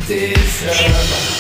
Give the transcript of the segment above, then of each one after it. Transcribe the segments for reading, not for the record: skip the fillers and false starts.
deserve.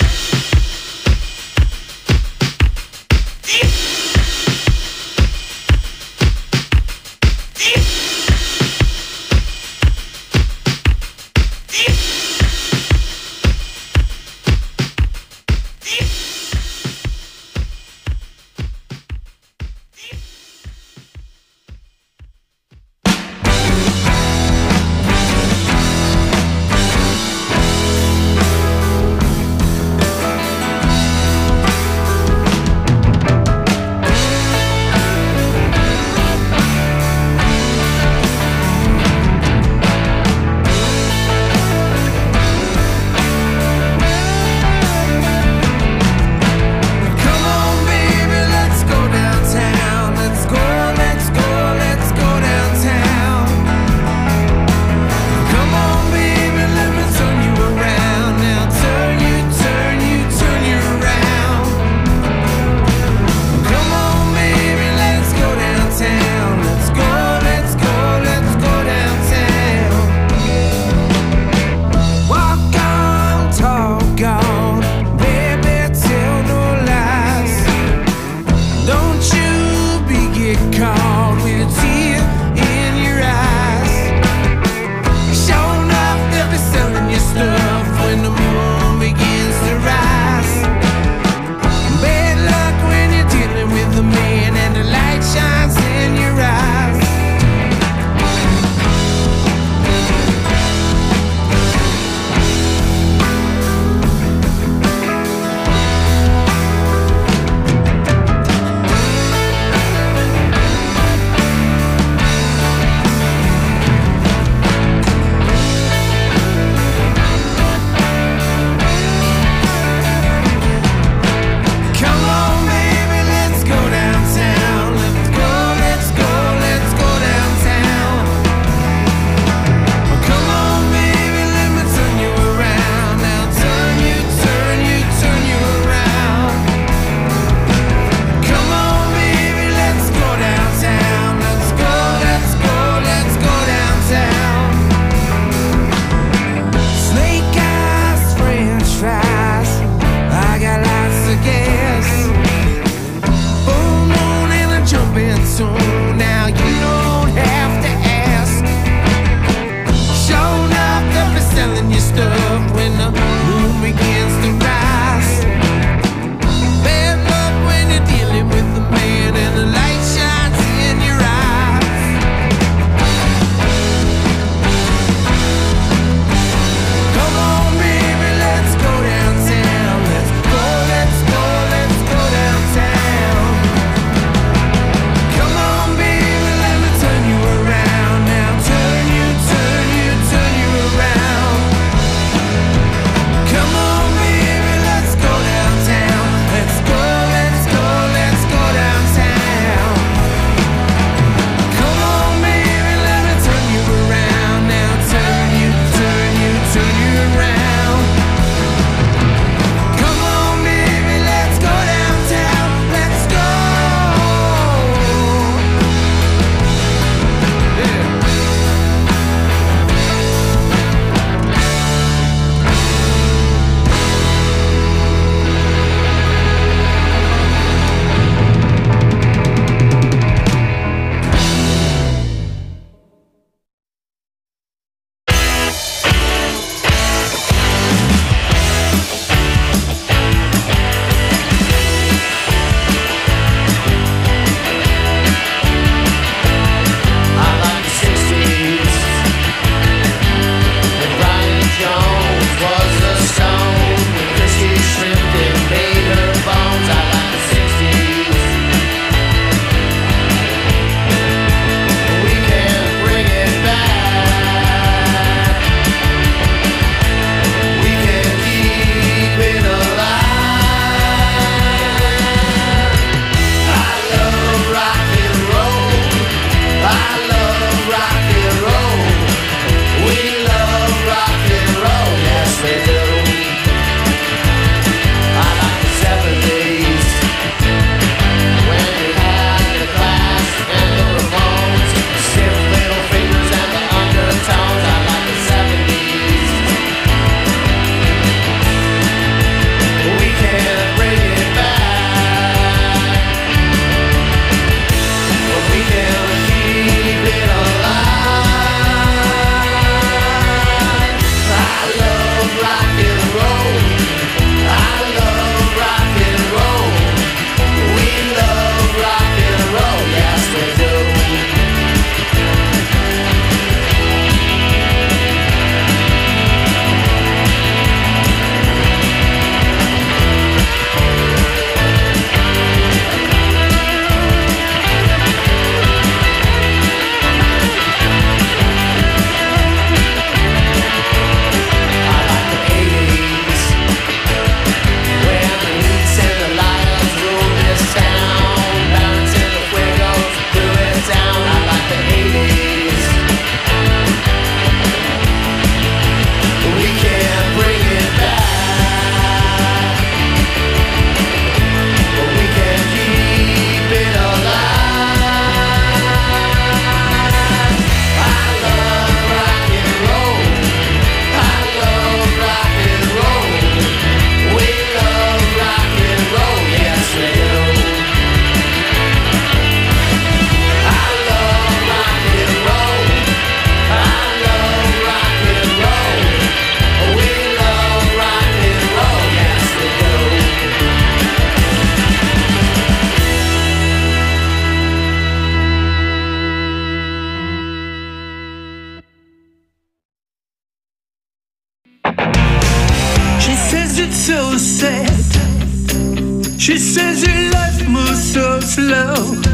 so sad. She says her life moves so slow,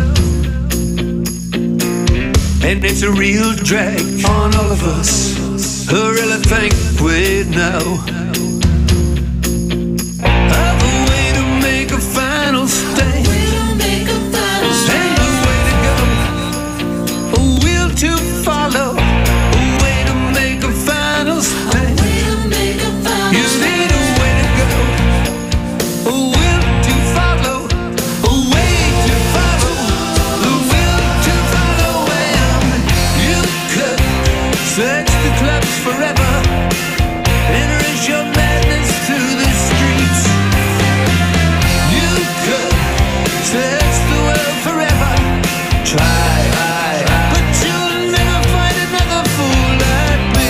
and it's a real drag on all of us. I really think we know of a way to make a final stand, and a way to go, a will to follow, a way to make a final stand. You need a way to go, a will to follow, a way to follow, the will to follow. And you could search the clubs forever, erase your madness to the streets. You could search the world forever, try, but you'll never find another fool like me.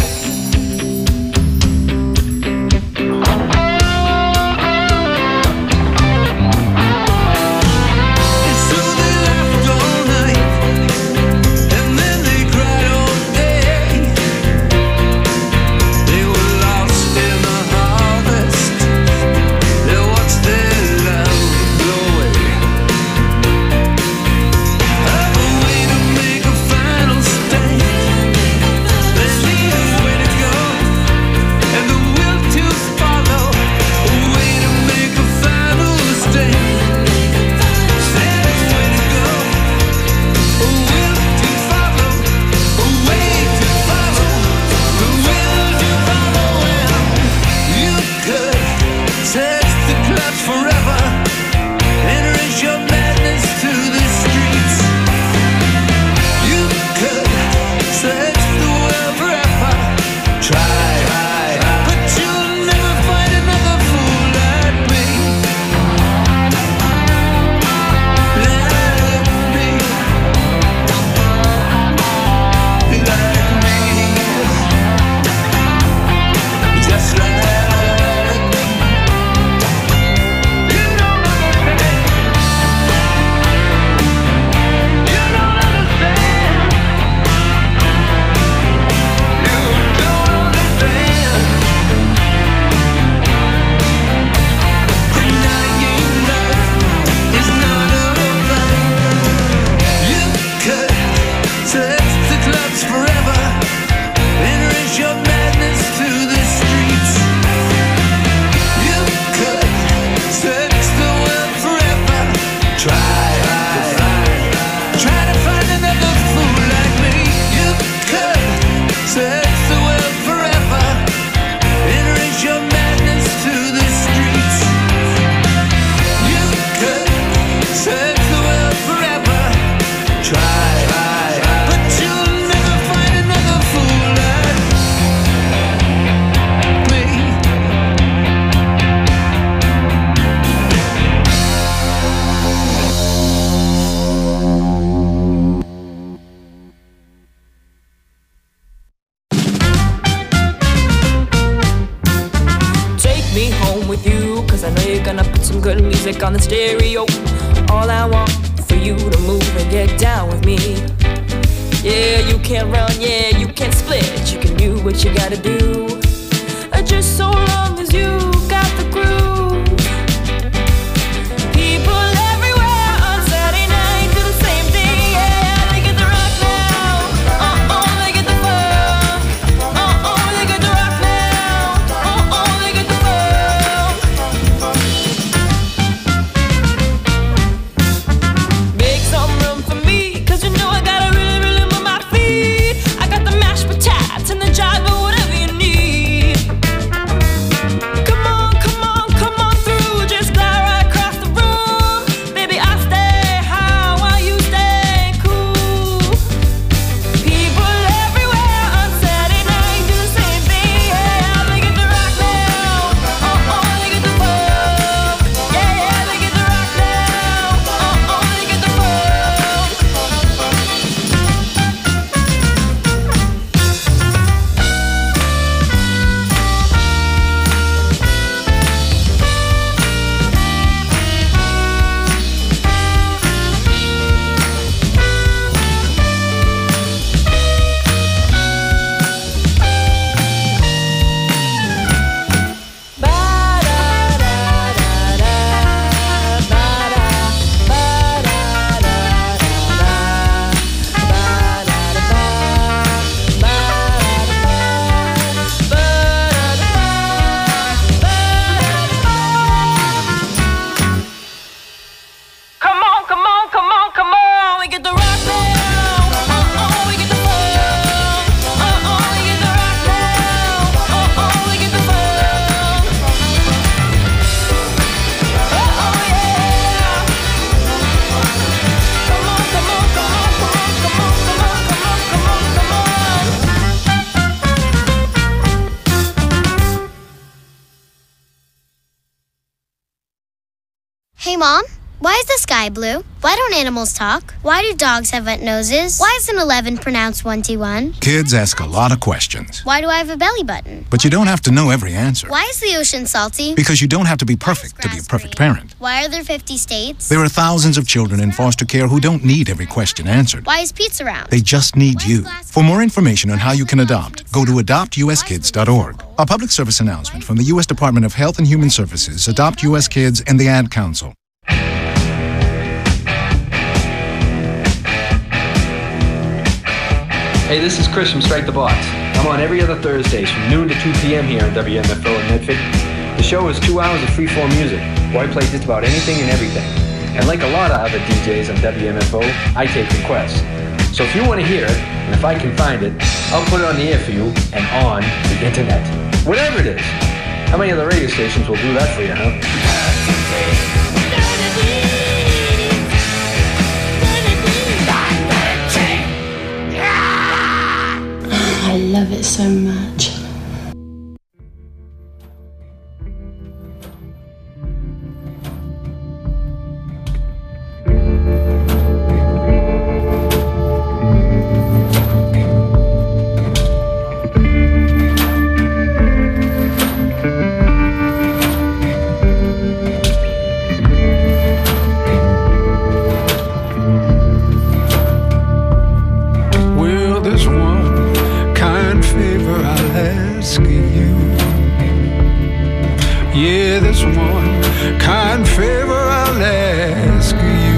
And so they laughed all night, and then they cried all day. They were lost in the harvest, they watched their love blow away. Have a way to make a final stand, they need a way to go, and the will to follow, a way to make a final stand. There's a way to go, a will to follow, a way to follow, the will to follow. And you could search the clubs forever, erase your madness to the streets. You could search the world forever, try, but you'll never find another fool like me. Like me. Like me. Just like me. You don't understand. You don't understand. You don't understand. Denying love is not alright. You could search the clubs forever, erase your madness to the streets. You could search the world forever, try to find another fool like me. You could search the world forever, erase your madness to the streets. You could search the world forever, try, but you'll never find another fool like me. Take me home with you, cause I know you're gonna put some good music on the stereo. All I want for you to move and get down with me. Yeah, you can't run, yeah, you can't split. You can do what you gotta do, just so long as you got the groove. People everywhere on Saturday night do the same thing, yeah. They get the rock now, they get the funk, they get the rock now, they get the funk. Make some room for me, cause you know I gotta really, really move my feet. I got the mashed potatoes and the jive, but whatever you need. Hey, Mom, why is the sky blue? Why don't animals talk? Why do dogs have wet noses? Why is an 11 pronounced 1T1? Kids ask a lot of questions, Why do I have a belly button? but you don't have to know every answer. Why is the ocean salty? Because you don't have to be perfect to be a perfect parent. Why are there 50 states? There are thousands of children in foster care who don't need every question answered. Why is pizza round? They just need you. For more information on how you can adopt, go to adoptuskids.org. A public service announcement from the U.S. Department of Health and Human Services, Adopt U.S. Kids, and the Ad Council. Hey, this is Chris from Strike the Box. I'm on every other Thursdays from noon to 2 p.m. here on WMFO in Medford. The show is 2 hours of free-form music, where I play just about anything and everything. And like a lot of other DJs on WMFO, I take requests. So if you want to hear it, and if I can find it, I'll put it on the air for you and on the internet. Whatever it is. How many other radio stations will do that for you, huh? I love it so much. Well, there's one kind favor I'll ask of you. Yeah, there's one kind favor I'll ask of you.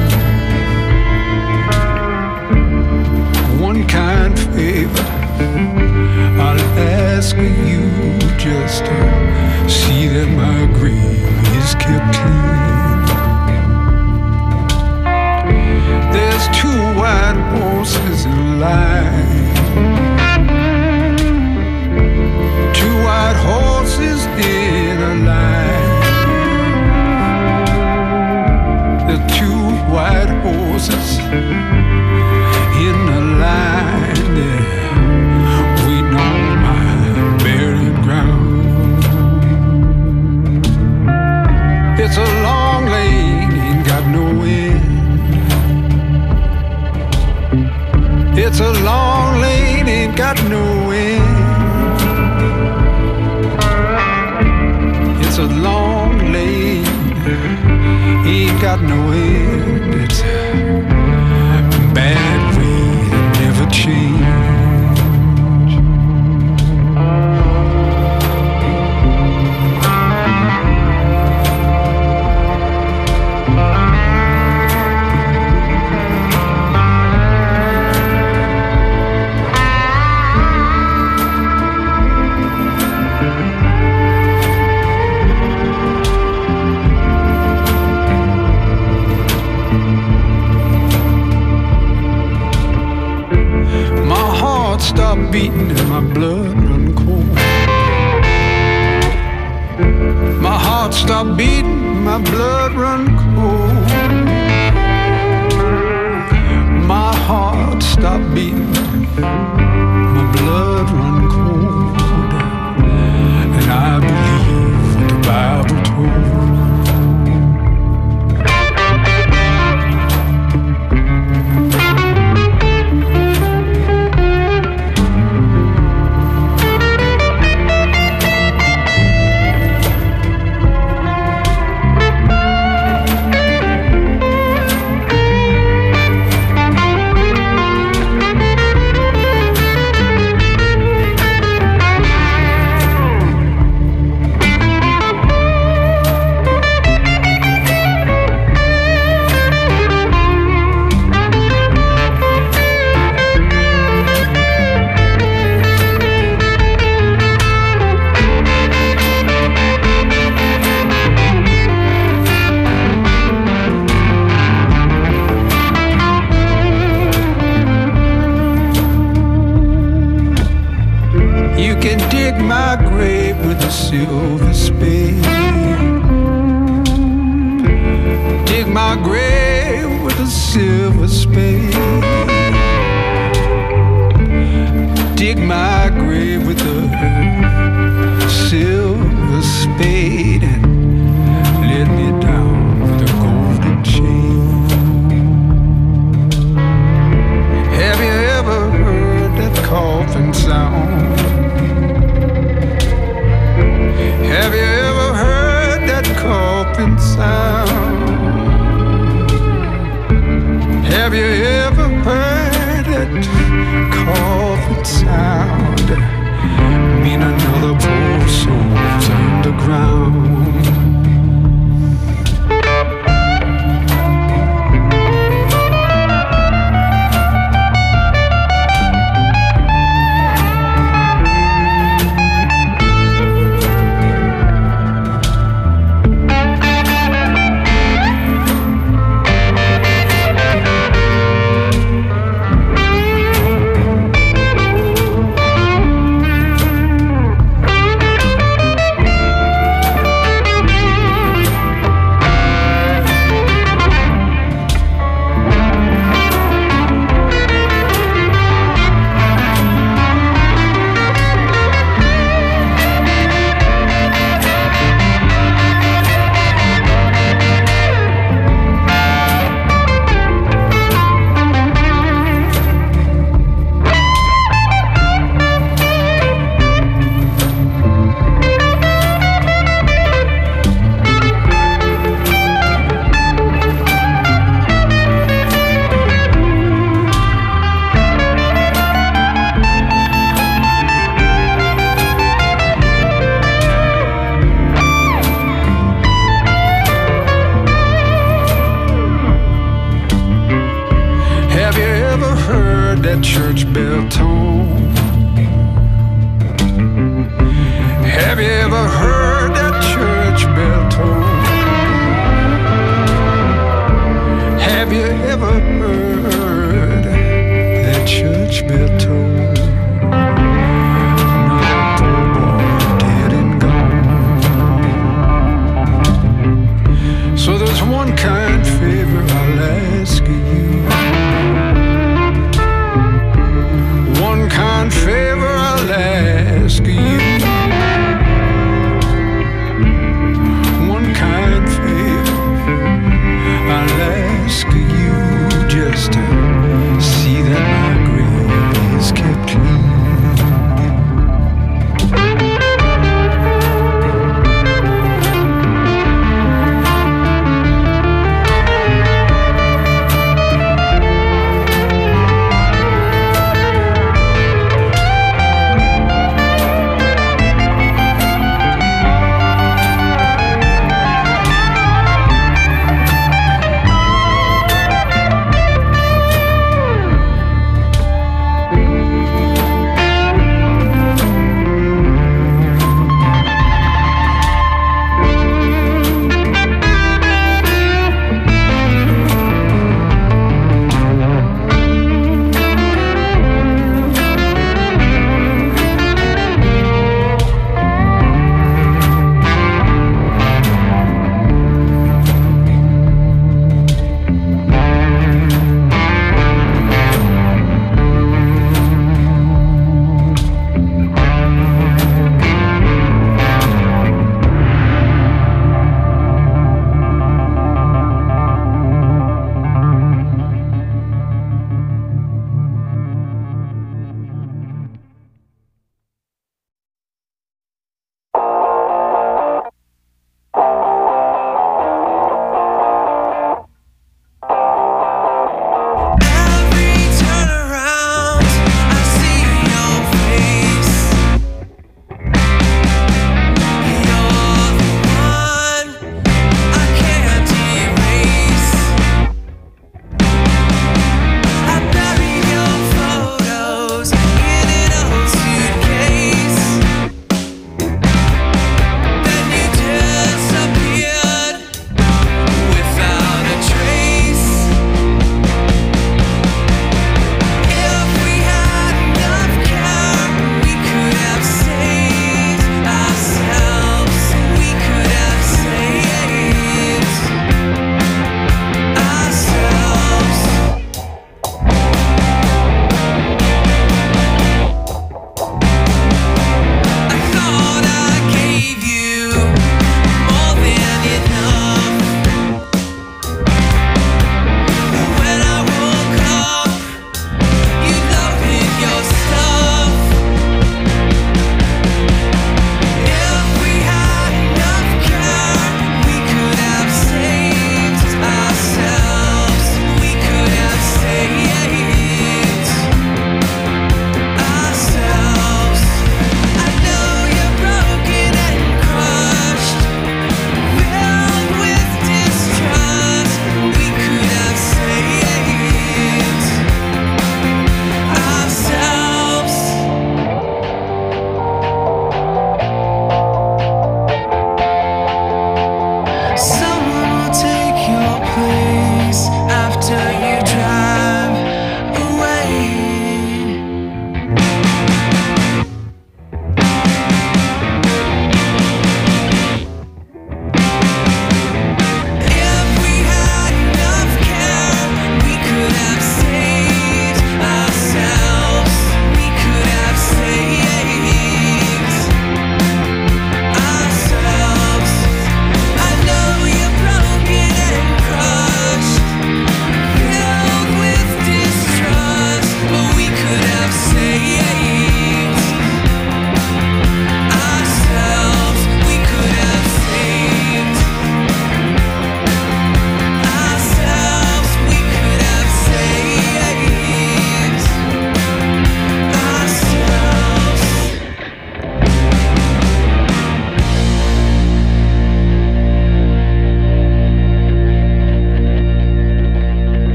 One kind favor I'll ask of you, just to see that my grave is kept clean. There's two white horses in line. Two white horses in a line. The two white horses in a line. They're waiting on my burial ground. It's a long lane, ain't got no end. It's a long lane, ain't got no end. It's a long lane, ain't got no end. It's a bad way to never change. My heart stopped beating and my blood run cold. My heart stopped beating, my blood run cold. My heart stopped beating, my blood run cold. And I believe what the Bible told. You can dig my grave with a silver spade. Dig my grave with a silver spade. Dig my grave with a silver spade and let me down with a gold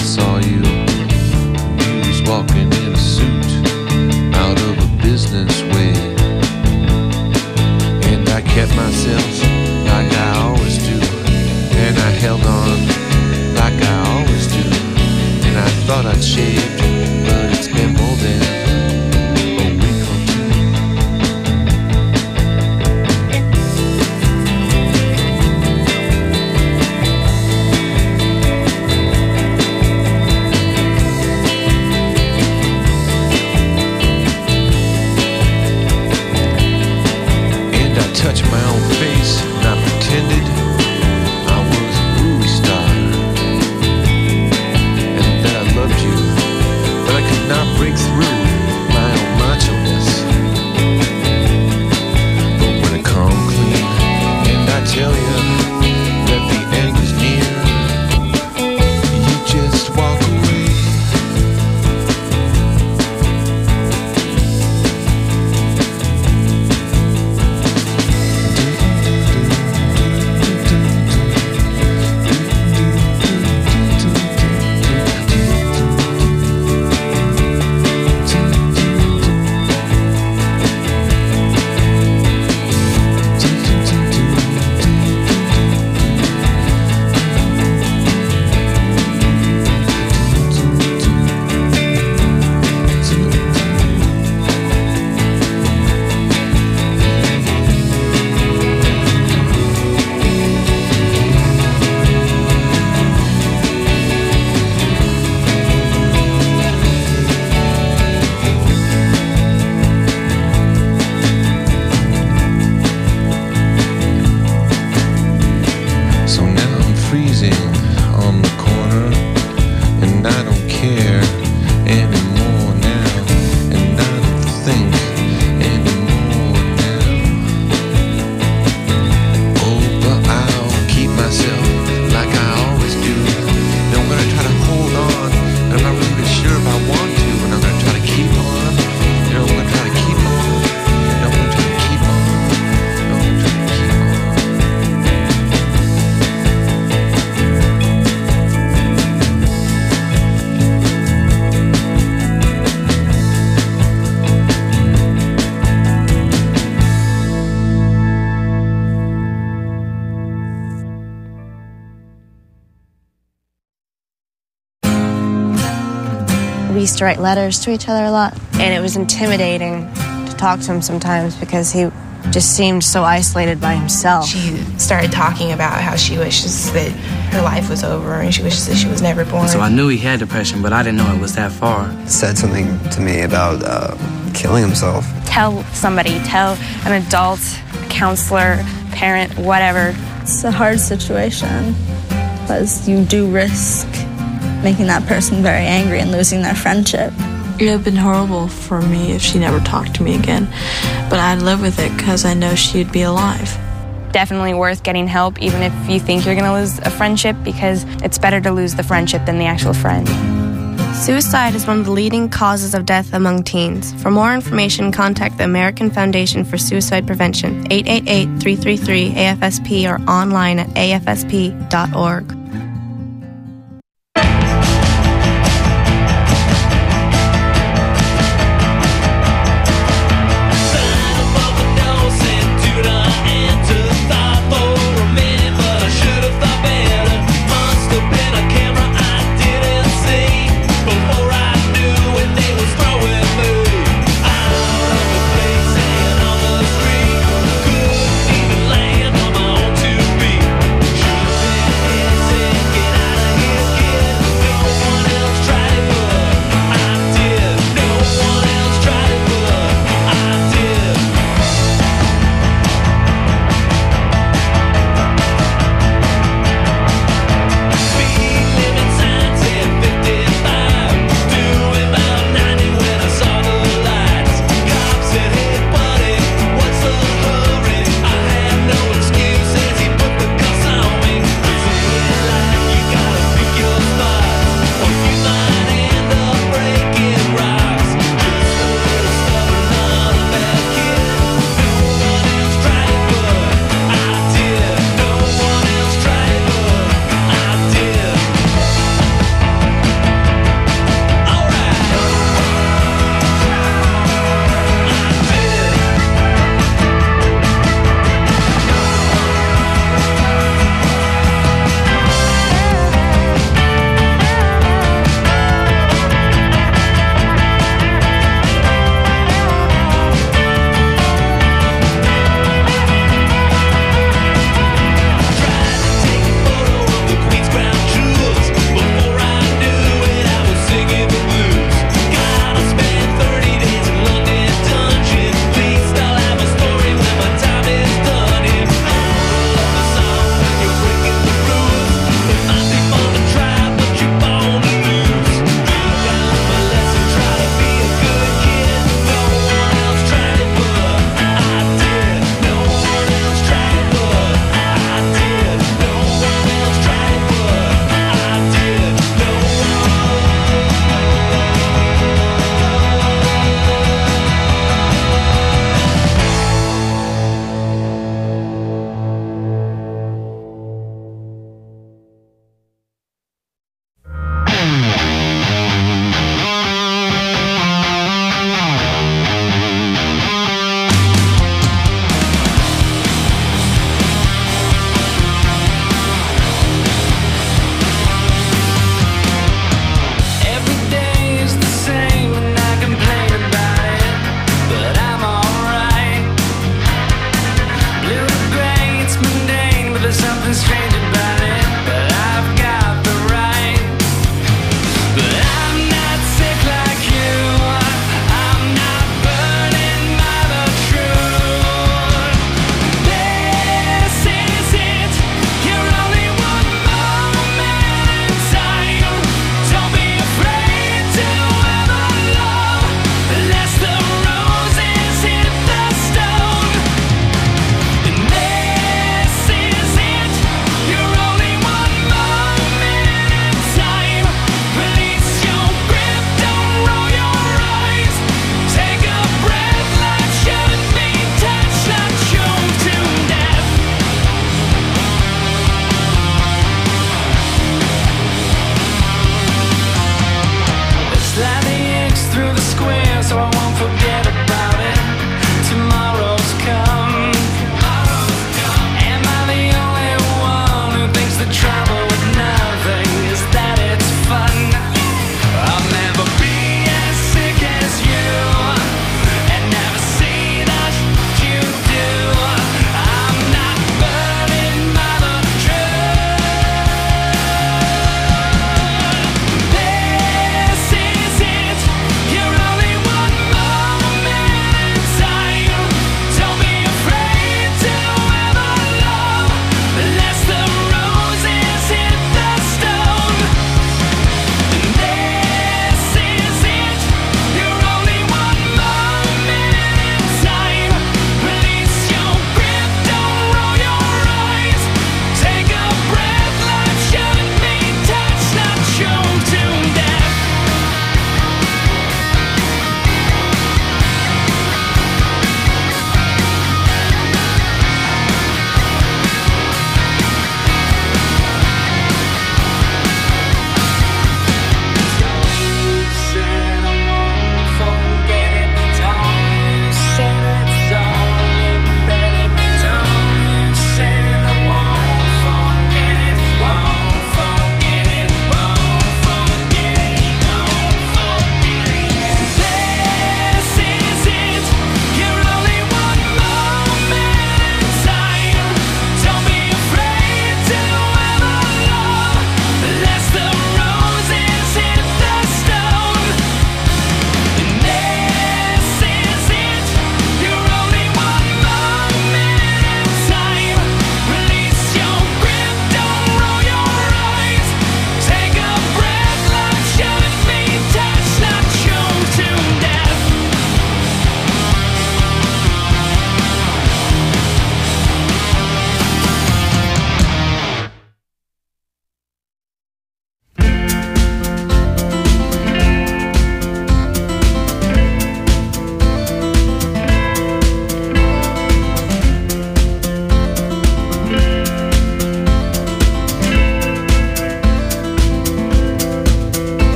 saw you. You was walking in a suit out of a business way, and I kept myself like I always do, and I held on like I always do, and I thought I'd shaved, but it's been more than a week or two. And I touched my own face, and I pretended I was a movie star, and that I loved you, but I could not break through my own macho-ness. But when I come clean, and I tell you that the end is near, you just walk away. So now I'm freezing on the corner, and I don't care anymore now, and I don't think anymore now. Oh, but I'll keep myself like I always do, and I'm gonna try to hold on, and I'm not really sure if I want to, and I'm gonna try to keep on, and I'm gonna try to keep on, and I'm gonna try to keep on, and I'm gonna try to keep on. We used to write letters to each other a lot, and it was intimidating to talk to him sometimes because he just seemed so isolated by himself. She started talking about how she wishes that her life was over and she wishes that she was never born. So I knew he had depression, but I didn't know it was that far. Said something to me about killing himself. Tell somebody, tell an adult, a counselor, parent, whatever. It's a hard situation because you do risk making that person very angry and losing their friendship. It would have been horrible for me if she never talked to me again, but I'd live with it because I know she'd be alive. Definitely worth getting help, even if you think you're going to lose a friendship, because it's better to lose the friendship than the actual friend. Suicide is one of the leading causes of death among teens. For more information, contact the American Foundation for Suicide Prevention, 888-333-AFSP, or online at afsp.org. Say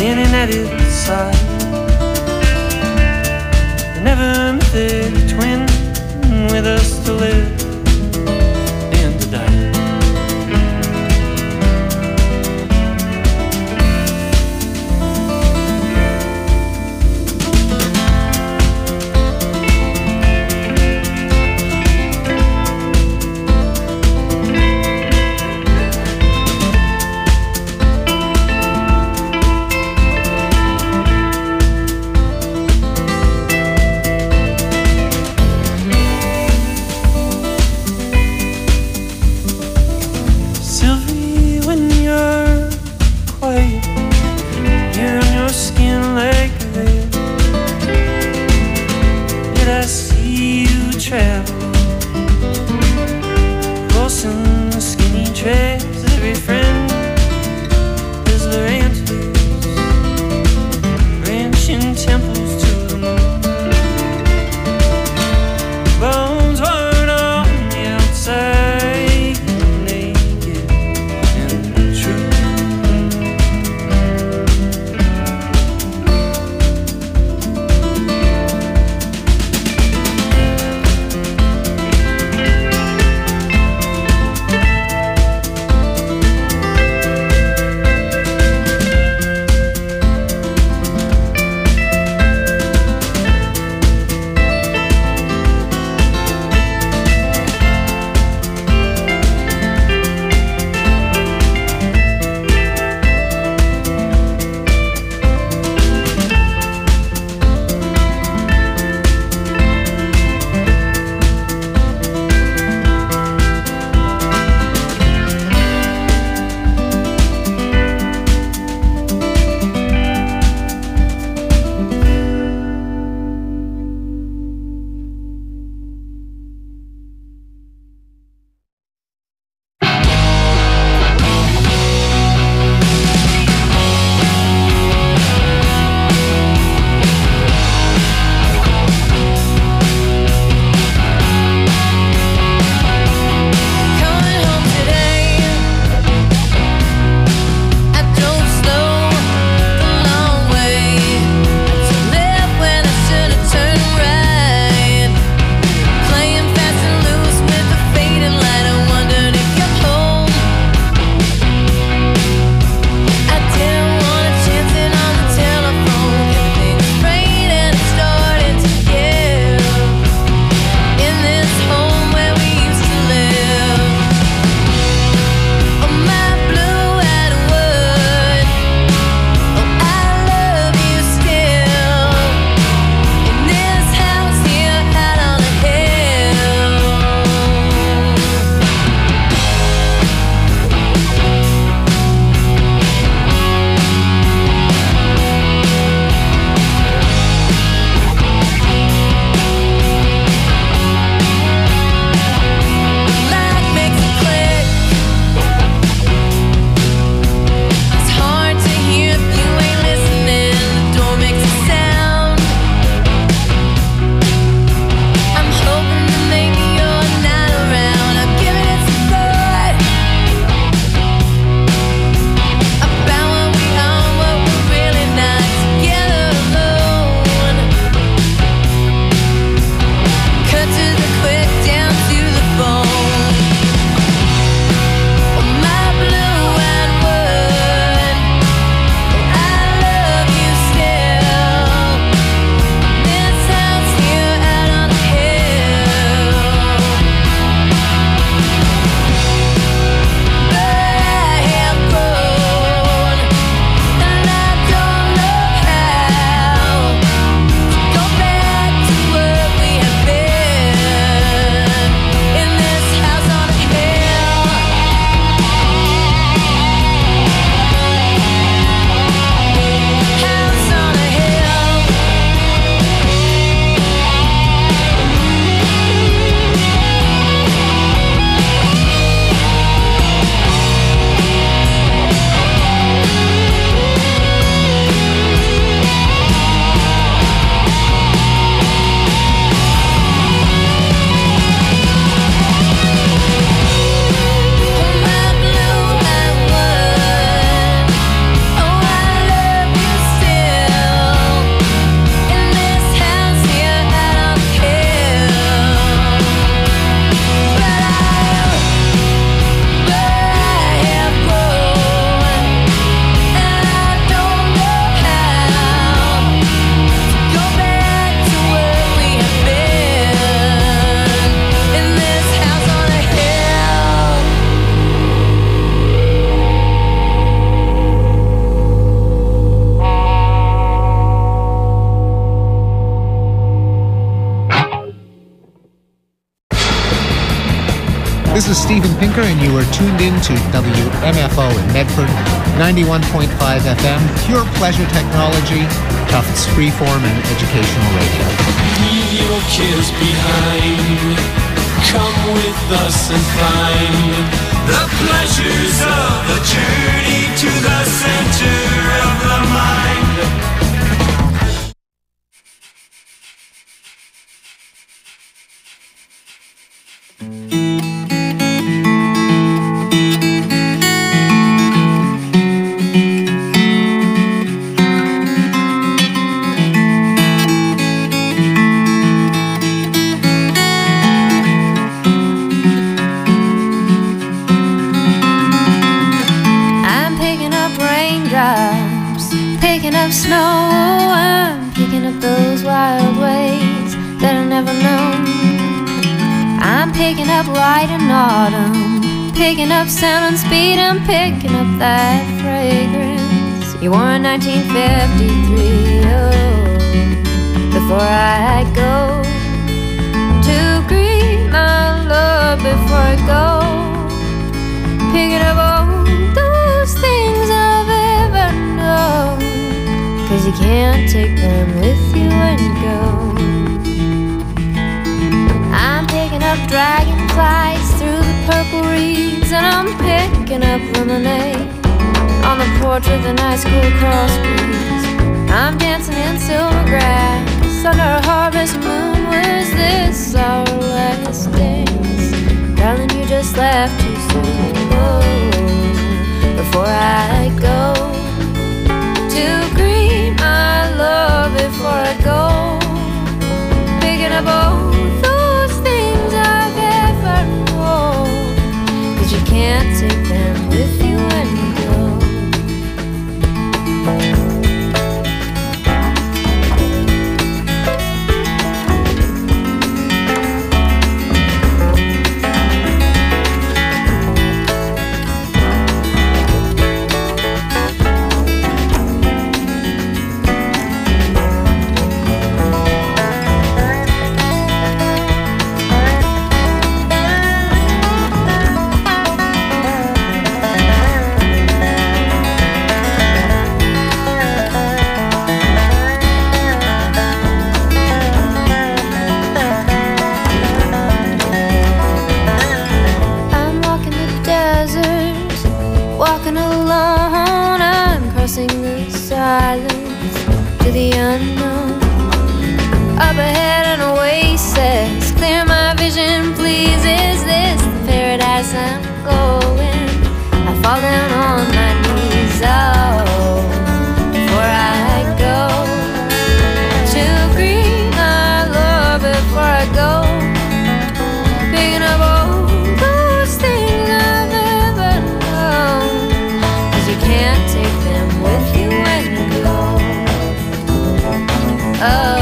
leaning at its side. They never met a twin with us to live and to die. This is Steven Pinker, and you are tuned in to WMFO in Medford, 91.5 FM, pure pleasure technology, Tufts freeform and educational radio. Leave your cares behind. Come with us and find the pleasures of the journey to the center of the mind. Picking up sound and speed, I'm picking up that fragrance. You wore in 1953, oh, before I go to greet my love, before I go, picking up all those things I've ever known, 'cause you can't take them with you when you go. I'm picking up dragonflies through the purple reeds, and I'm picking up lemonade on the porch with a nice cool cross breeze. I'm dancing in silver grass under a harvest moon. Was this our last dance? Darling, you just left too soon. Oh, before I go to greet my love, before I go, picking up all those things I've ever known, 'cause you can't take them with you when you go. Up ahead an oasis, clear my vision please. Is this the paradise I'm going? I fall down on my knees, oh, before I go to greet my love, before I go, picking up all those things I've ever known, 'cause you can't take them with you when you go. Oh,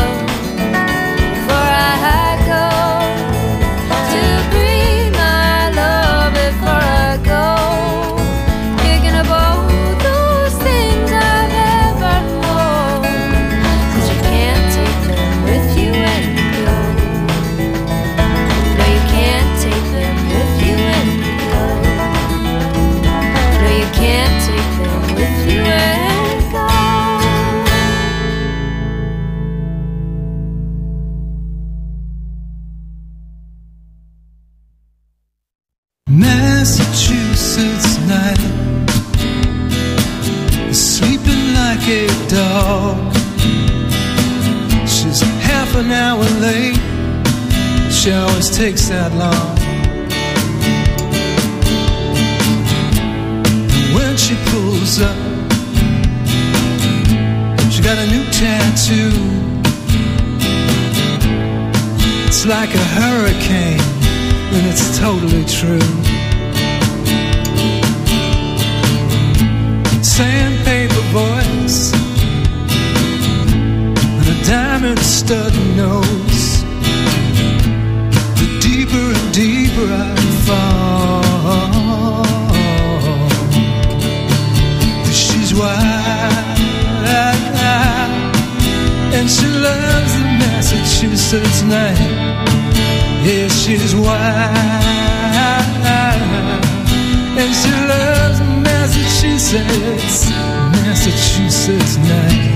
Massachusetts night, sleeping like a dog. She's half an hour late, she always takes that long. When she pulls up, she got a new tattoo. It's like a hurricane, and it's totally true. Sandpaper voice and a diamond stud nose. The deeper and deeper I fall, she's wild, and she loves the Massachusetts night. Yeah, she's wild. Massachusetts, Massachusetts night.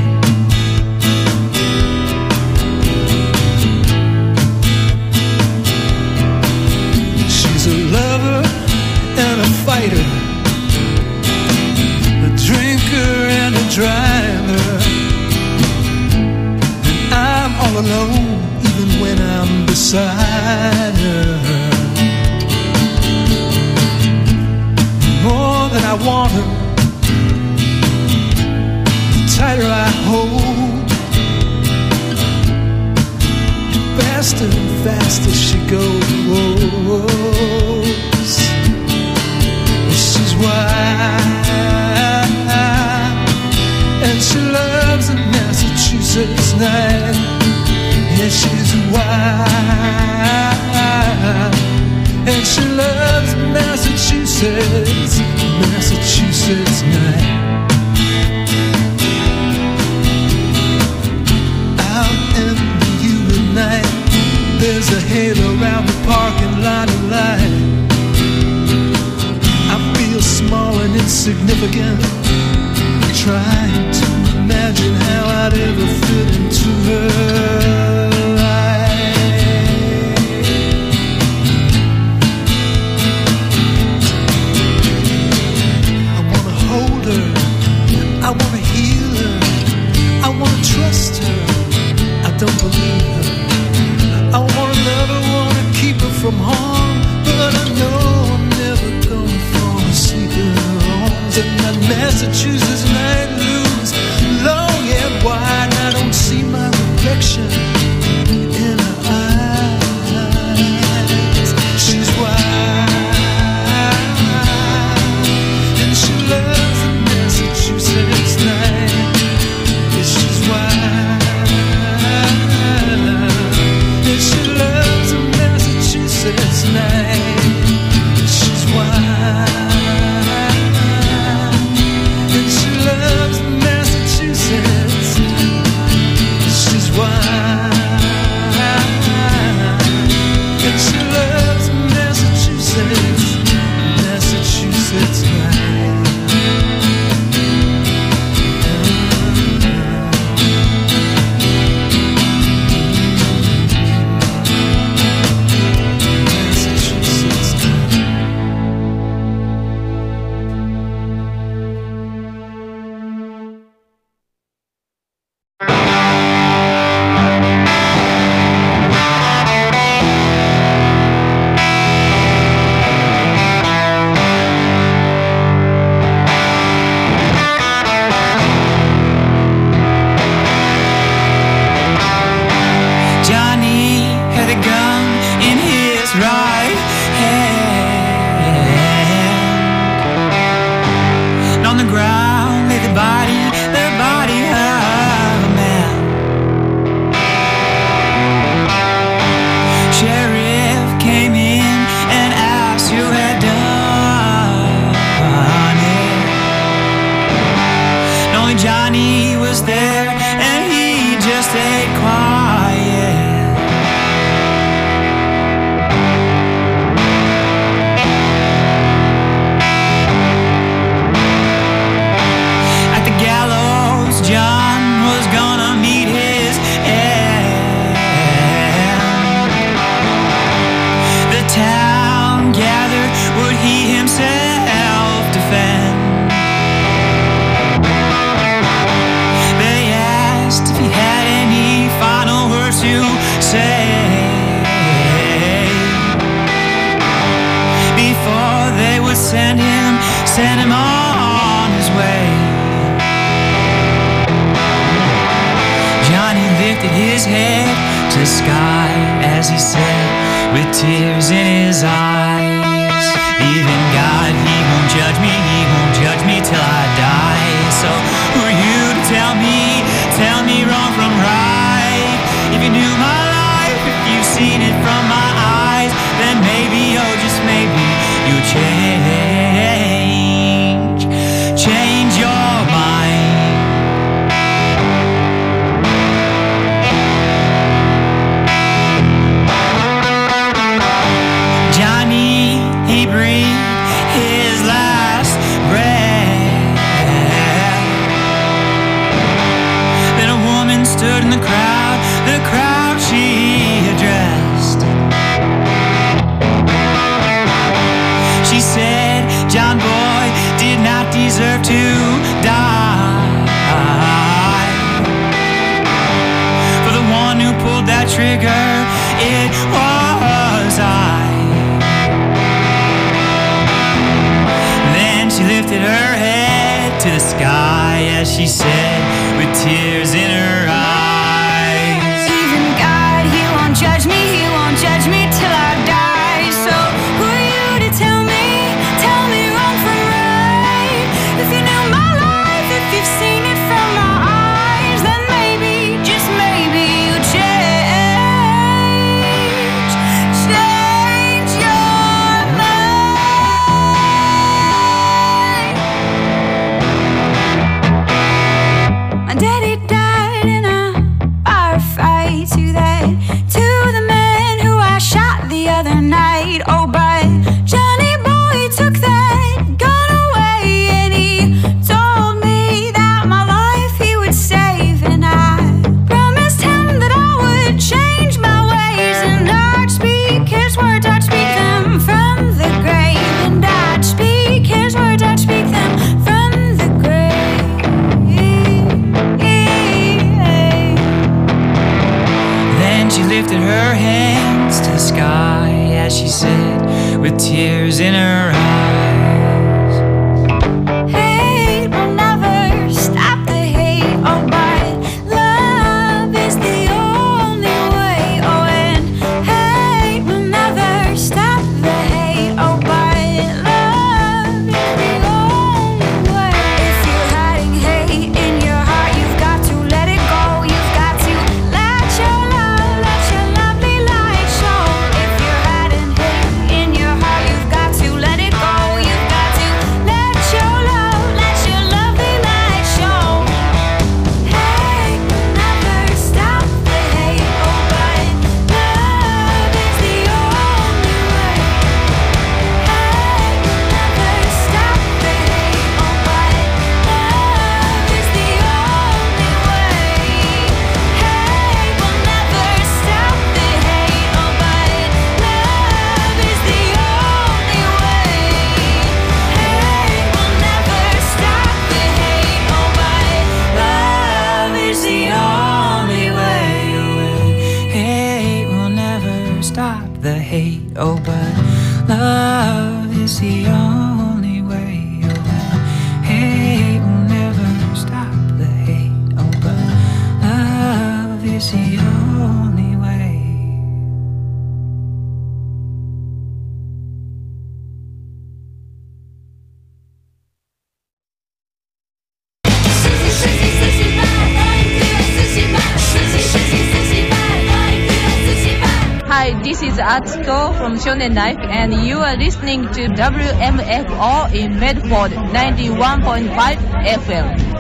She's a lover and a fighter, a drinker and a driver, and I'm all alone even when I'm beside her. More than I want her, the tighter I hold, the faster and faster she goes. She's wild, and she loves a Massachusetts night. Yeah, she's wild, and she loves Massachusetts, Massachusetts night. Out in the humid night, there's a halo around the parking lot of light. I feel small and insignificant, trying to imagine how I'd ever fit into her life. I wanna hold her, I wanna heal her, I wanna trust her, I don't believe her. I wanna love her, wanna keep her from harm, but I know I'm never gonna fall asleep in her arms. And that Massachusetts night looms long and wide, I don't see my reflection in her eyes. She's wild, and she loves the Massachusetts night. Yeah, she's wild, and she loves the Massachusetts night. She's wild, and she loves Massachusetts. She's wild, and she loves Massachusetts, Massachusetts night. Johnny had a gun in his right hand, and on the ground lay the body of a man. Sheriff came in and asked who had done it, and only Johnny was there, and he just stayed quiet. At the gallows, John was gonna meet his end. The town gathered, would he himself defend? They asked if he had any final words to say before they would send him on his way. Johnny lifted his head to the sky as he said, with tears in his eyes, even God, he won't judge me till I die. So who are you to tell me wrong from right? If you knew my life, if you've seen it from my eyes, then maybe, oh just maybe, you'll change your mind. Johnny, he breathed his last breath, trigger, it was I. Then she lifted her head to the sky as she said, with tears in her eyes, even God, he won't judge me, he won't judge me till I die. So who are you to tell me wrong from right? If you knew my life, if you've seen it from my eyes, then maybe, just maybe, you change your mind. My daddy died in a bar fight. To the man who I shot the other night. Oh, but Johnny boy took that gun away, and he told me that my life he would save, and I promised him that I would change my ways, and I'd speak his words, I'd speak them from the grave, and I'd speak his words, I'd speak them from the grave. Then she lifted her hands to the sky as she said, with tears in her eyes, Hate will never stop the hate, oh, but love is the only way. Oh, and hate will never stop the hate, oh, but love is the only way. If you're hiding hate in your heart, you've got to let it go. You've got to let your lovely light show. If you're hiding hate in your heart, you've got to let it go. You've got to let your lovely light show. Hate will never stop the hate, oh, but love is the only way. Hate will never stop the hate, oh, but love is the only way. Hate will never stop the hate, oh, but love is the only way. Hate will never stop the hate, oh, but love is the only way. hate will never stop the hate, oh, but love is the only way. Hate will never stop the hate, oh, but love is the only way. Hi, this is Atsuko from Shonen Life, and you are listening to WMFO in Medford 91.5 FM.